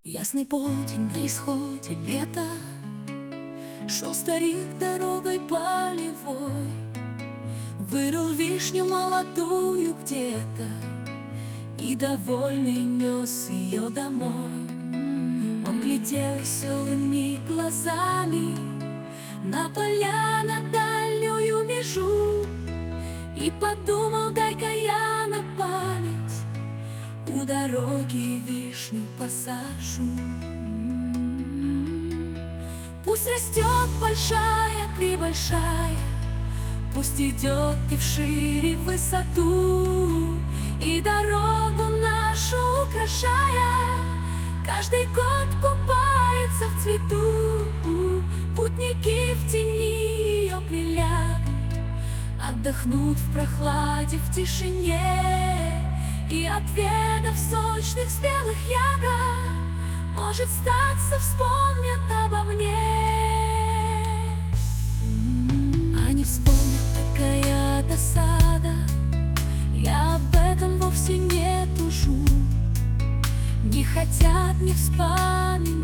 Ясный полдень на исходе лета, шел старик дорогой полевой, вырыл вишню молодую где-то и довольный нес ее домой. Он глядел веселыми глазами на поля, на дальнюю межу, и подумал: дай-ка я на память у дороги вишню посажу. Пусть растет большая-пребольшая, пусть идет и вширь, и в высоту, и дорогу нашу украшая, каждый год купается в цвету. Путники в тени ее прилягут, отдохнут в прохладе, в тишине, и отведав сочных спелых ягод, может, статься, вспомнят обо мне. Они вспомнят, какая досада, я об этом вовсе не тушу. Не хотят, не вспоминать